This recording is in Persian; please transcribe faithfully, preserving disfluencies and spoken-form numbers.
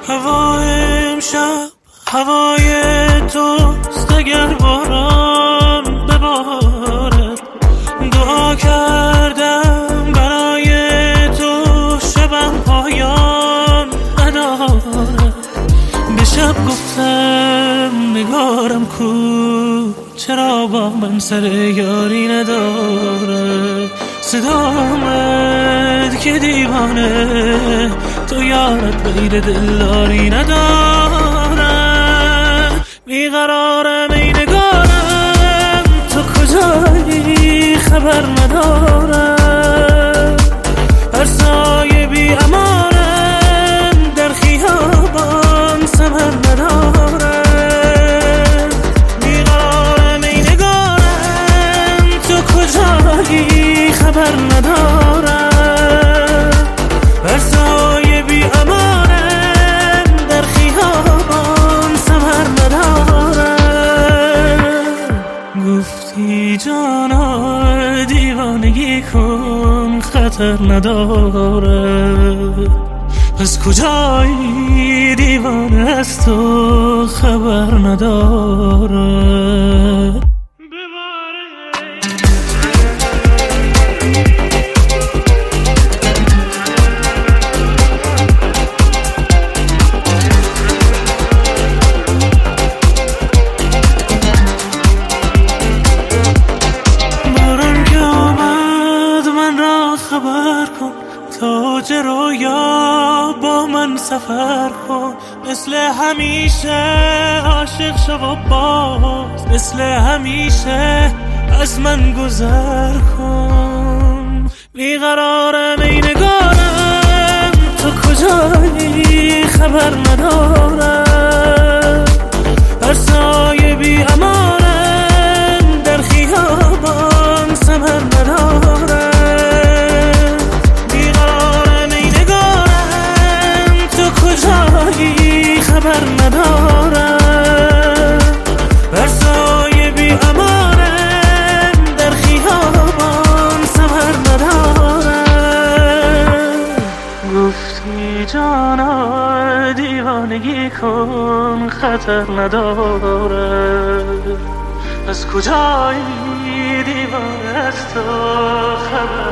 هوای امشب هوای توست، اگر باران ببارد. دعا کردم برای تو، شبم پایان ندارد. به شب گفتم نگارم کو، چرا با من سر یاری ندارد. صدا آمد که دیوانه تو یارت غیر دلداری ندارد. بیقرارم ای نگارم، تو کجایی خبر ندارم. هر سایه بی امانم در خیابان ثمر ندارد. بیقرارم ای نگارم، تو کجایی خبر ندارم. هر سایه بی امانم در خیابان ثمر ندارد. گفتی جانا دیوانگی کن، خطر ندارد. پس کجایی دیوانه از تو خبر ندارد. خبر کن تاج رویا با من سفر کن. مثل همیشه عاشق شو و باز، مثل همیشه از من گذر کن. بیقرارم ای نگارم، تو کجایی خبر ندارم. هر سایه بی امانم در خیابان ثمر ندارم. کجایی خبر ندارم. بر سایه بی امانم در خیابان ثمر ندارم. گفتی جانا دیوانگی کن، خطر ندارد. از کجایی دیوانه از تو خبر